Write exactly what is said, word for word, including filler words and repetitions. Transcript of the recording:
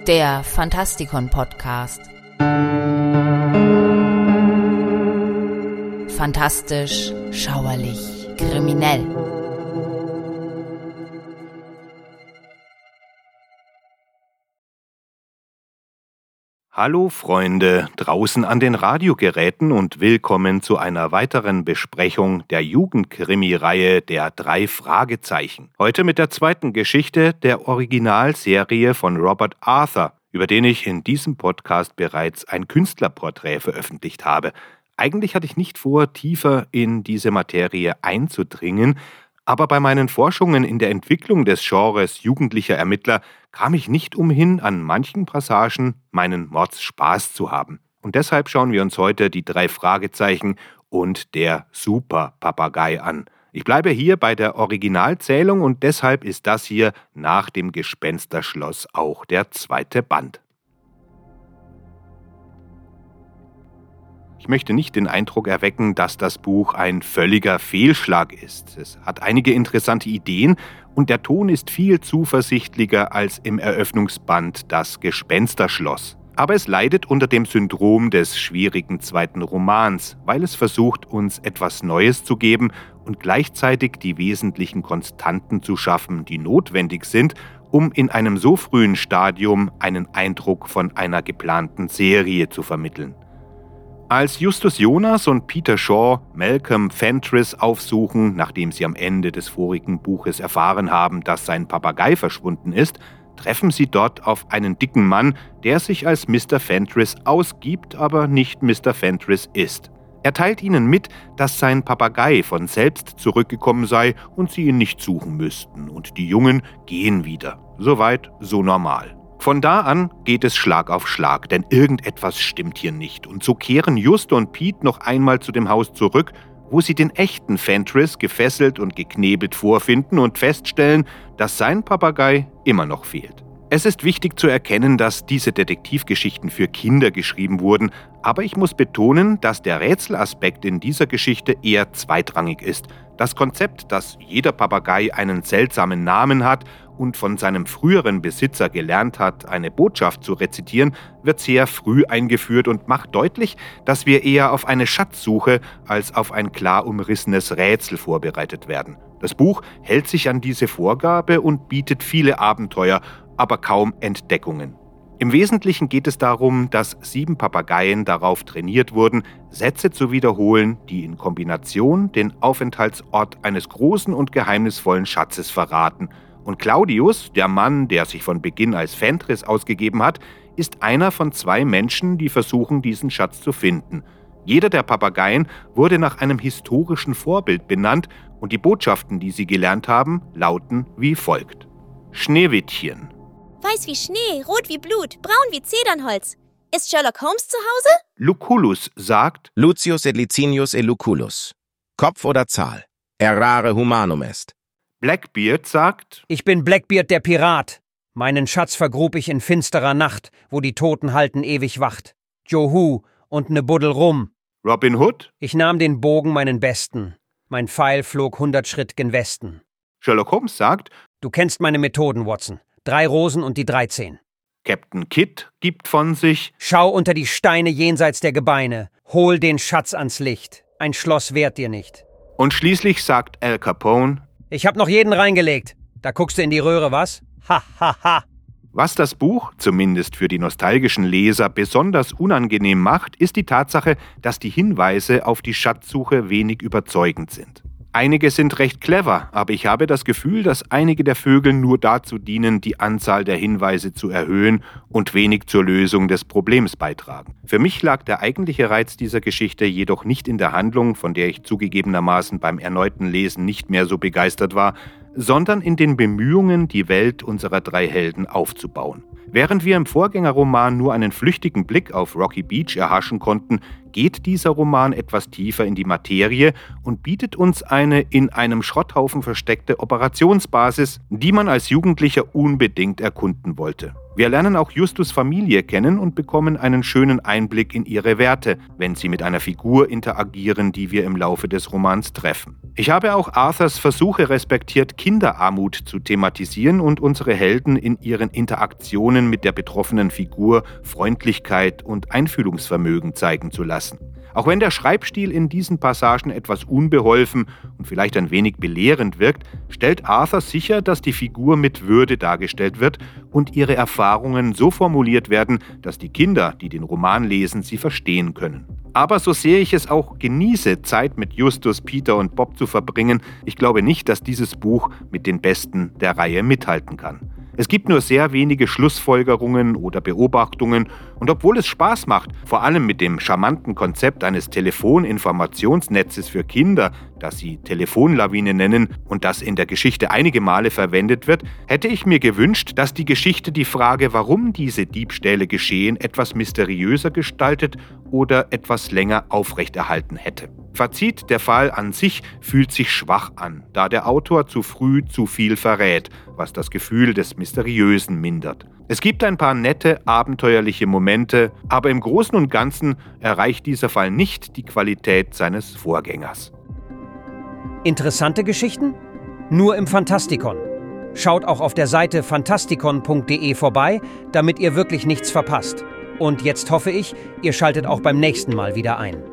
Der Fantastikon-Podcast. Fantastisch, schauerlich, kriminell. Hallo Freunde draußen an den Radiogeräten und willkommen zu einer weiteren Besprechung der Jugendkrimi-Reihe der drei Fragezeichen. Heute mit der zweiten Geschichte der Originalserie von Robert Arthur, über den ich in diesem Podcast bereits ein Künstlerporträt veröffentlicht habe. Eigentlich hatte ich nicht vor, tiefer in diese Materie einzudringen, aber bei meinen Forschungen in der Entwicklung des Genres jugendlicher Ermittler kam ich nicht umhin, an manchen Passagen meinen Mordspaß zu haben. Und deshalb schauen wir uns heute die drei Fragezeichen und der Super-Papagei an. Ich bleibe hier bei der Originalzählung und deshalb ist das hier nach dem Gespensterschloss auch der zweite Band. Ich möchte nicht den Eindruck erwecken, dass das Buch ein völliger Fehlschlag ist. Es hat einige interessante Ideen und der Ton ist viel zuversichtlicher als im Eröffnungsband Das Gespensterschloss. Aber es leidet unter dem Syndrom des schwierigen zweiten Romans, weil es versucht, uns etwas Neues zu geben und gleichzeitig die wesentlichen Konstanten zu schaffen, die notwendig sind, um in einem so frühen Stadium einen Eindruck von einer geplanten Serie zu vermitteln. Als Justus Jonas und Peter Shaw Malcolm Fentress aufsuchen, nachdem sie am Ende des vorigen Buches erfahren haben, dass sein Papagei verschwunden ist, treffen sie dort auf einen dicken Mann, der sich als Mister Fentress ausgibt, aber nicht Mister Fentress ist. Er teilt ihnen mit, dass sein Papagei von selbst zurückgekommen sei und sie ihn nicht suchen müssten, und die Jungen gehen wieder. Soweit, so normal. Von da an geht es Schlag auf Schlag, denn irgendetwas stimmt hier nicht. Und so kehren Just und Pete noch einmal zu dem Haus zurück, wo sie den echten Fentress gefesselt und geknebelt vorfinden und feststellen, dass sein Papagei immer noch fehlt. Es ist wichtig zu erkennen, dass diese Detektivgeschichten für Kinder geschrieben wurden, aber ich muss betonen, dass der Rätselaspekt in dieser Geschichte eher zweitrangig ist. Das Konzept, dass jeder Papagei einen seltsamen Namen hat und von seinem früheren Besitzer gelernt hat, eine Botschaft zu rezitieren, wird sehr früh eingeführt und macht deutlich, dass wir eher auf eine Schatzsuche als auf ein klar umrissenes Rätsel vorbereitet werden. Das Buch hält sich an diese Vorgabe und bietet viele Abenteuer, aber kaum Entdeckungen. Im Wesentlichen geht es darum, dass sieben Papageien darauf trainiert wurden, Sätze zu wiederholen, die in Kombination den Aufenthaltsort eines großen und geheimnisvollen Schatzes verraten. Und Claudius, der Mann, der sich von Beginn als Fentress ausgegeben hat, ist einer von zwei Menschen, die versuchen, diesen Schatz zu finden. Jeder der Papageien wurde nach einem historischen Vorbild benannt und die Botschaften, die sie gelernt haben, lauten wie folgt. Schneewittchen. Weiß wie Schnee, rot wie Blut, braun wie Zedernholz. Ist Sherlock Holmes zu Hause? Lucullus sagt Lucius et Licinius et Lucullus. Kopf oder Zahl? Errare humanum est. Blackbeard sagt Ich bin Blackbeard der Pirat. Meinen Schatz vergrub ich in finsterer Nacht, wo die Toten halten ewig Wacht. Johu und ne Buddel rum. Robin Hood. Ich nahm den Bogen meinen Besten. Mein Pfeil flog hundert Schritt gen Westen. Sherlock Holmes sagt Du kennst meine Methoden, Watson. Drei Rosen und die dreizehn. Captain Kidd gibt von sich Schau unter die Steine jenseits der Gebeine. Hol den Schatz ans Licht. Ein Schloss wehrt dir nicht. Und schließlich sagt Al Capone Ich hab noch jeden reingelegt. Da guckst du in die Röhre, was? Ha, ha, ha. Was das Buch, zumindest für die nostalgischen Leser, besonders unangenehm macht, ist die Tatsache, dass die Hinweise auf die Schatzsuche wenig überzeugend sind. Einige sind recht clever, aber ich habe das Gefühl, dass einige der Vögel nur dazu dienen, die Anzahl der Hinweise zu erhöhen und wenig zur Lösung des Problems beitragen. Für mich lag der eigentliche Reiz dieser Geschichte jedoch nicht in der Handlung, von der ich zugegebenermaßen beim erneuten Lesen nicht mehr so begeistert war, sondern in den Bemühungen, die Welt unserer drei Helden aufzubauen. Während wir im Vorgängerroman nur einen flüchtigen Blick auf Rocky Beach erhaschen konnten, geht dieser Roman etwas tiefer in die Materie und bietet uns eine in einem Schrotthaufen versteckte Operationsbasis, die man als Jugendlicher unbedingt erkunden wollte. Wir lernen auch Justus' Familie kennen und bekommen einen schönen Einblick in ihre Werte, wenn sie mit einer Figur interagieren, die wir im Laufe des Romans treffen. Ich habe auch Arthurs Versuche respektiert, Kinderarmut zu thematisieren und unsere Helden in ihren Interaktionen mit der betroffenen Figur Freundlichkeit und Einfühlungsvermögen zeigen zu lassen. Auch wenn der Schreibstil in diesen Passagen etwas unbeholfen und vielleicht ein wenig belehrend wirkt, stellt Arthur sicher, dass die Figur mit Würde dargestellt wird und ihre Erfahrungen so formuliert werden, dass die Kinder, die den Roman lesen, sie verstehen können. Aber so sehr ich es auch genieße, Zeit mit Justus, Peter und Bob zu verbringen, ich glaube nicht, dass dieses Buch mit den Besten der Reihe mithalten kann. Es gibt nur sehr wenige Schlussfolgerungen oder Beobachtungen und obwohl es Spaß macht, vor allem mit dem charmanten Konzept eines Telefoninformationsnetzes für Kinder, das sie Telefonlawine nennen und das in der Geschichte einige Male verwendet wird, hätte ich mir gewünscht, dass die Geschichte die Frage, warum diese Diebstähle geschehen, etwas mysteriöser gestaltet oder etwas länger aufrechterhalten hätte. Fazit, der Fall an sich fühlt sich schwach an, da der Autor zu früh zu viel verrät, was das Gefühl des Mysteriösen mindert. Es gibt ein paar nette, abenteuerliche Momente, aber im Großen und Ganzen erreicht dieser Fall nicht die Qualität seines Vorgängers. Interessante Geschichten? Nur im Fantastikon. Schaut auch auf der Seite fantastikon punkt de vorbei, damit ihr wirklich nichts verpasst. Und jetzt hoffe ich, ihr schaltet auch beim nächsten Mal wieder ein.